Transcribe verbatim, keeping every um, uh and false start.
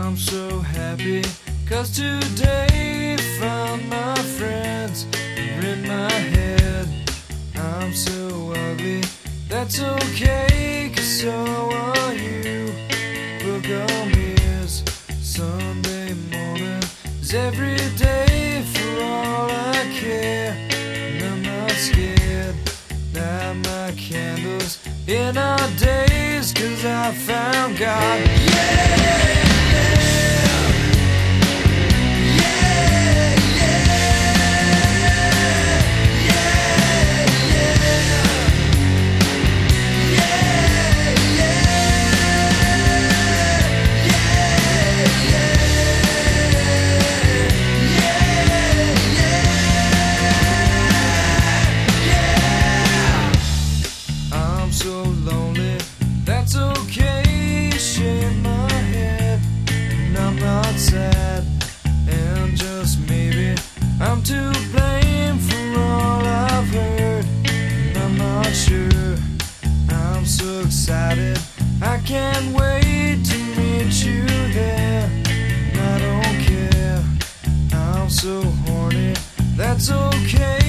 I'm so happy, 'cause today found my friends are in my head. I'm so ugly, that's okay, 'cause so are you. Book on mirrors, Sunday morning is every day for all I care. And I'm not scared, light my candles in our days, 'cause I found God. Yeah! So lonely, that's okay, shake my head, and I'm not sad, and just maybe I'm to blame for all I've heard, and I'm not sure. I'm so excited, I can't wait to meet you there, and I don't care, I'm so horny, that's okay.